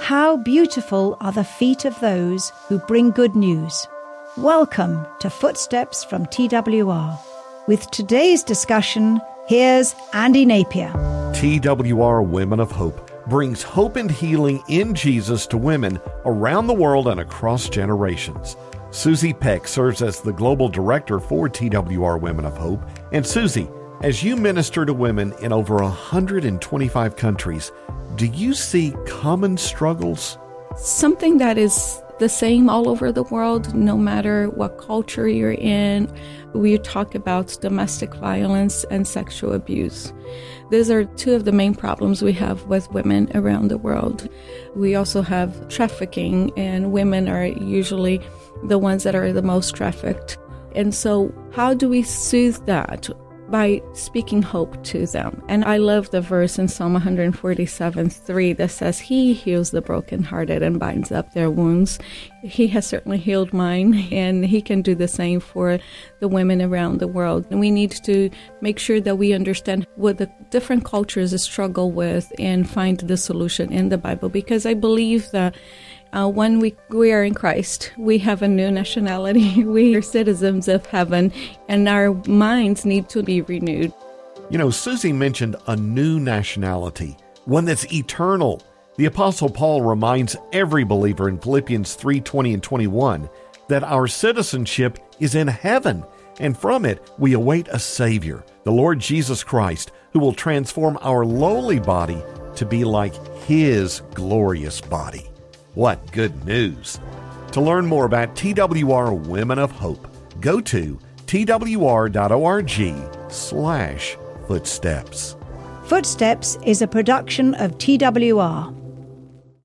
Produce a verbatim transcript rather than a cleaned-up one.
How beautiful are the feet of those who bring good news. Welcome to Footsteps from T W R. With today's discussion, here's Andy Napier. T W R Women of Hope brings hope and healing in Jesus to women around the world and across generations. Susie Peck serves as the Global Director for T W R Women of Hope. And Susie, as you minister to women in over one hundred twenty-five countries, do you see common struggles? Something that is the same all over the world, no matter what culture you're in. We talk about domestic violence and sexual abuse. These are two of the main problems we have with women around the world. We also have trafficking, and women are usually the ones that are the most trafficked. And so how do we soothe that? By speaking hope to them. And I love the verse in Psalm one forty-seven three that says, He heals the brokenhearted and binds up their wounds. He has certainly healed mine, and He can do the same for the women around the world. And we need to make sure that we understand what the different cultures struggle with and find the solution in the Bible, because I believe that Uh, when we, we are in Christ, we have a new nationality. We are citizens of heaven, and our minds need to be renewed. You know, Susie mentioned a new nationality, one that's eternal. The Apostle Paul reminds every believer in Philippians three twenty and twenty-one that our citizenship is in heaven, and from it we await a Savior, the Lord Jesus Christ, who will transform our lowly body to be like His glorious body. What good news! To learn more about T W R Women of Hope, go to twr.org slash footsteps. Footsteps is a production of T W R.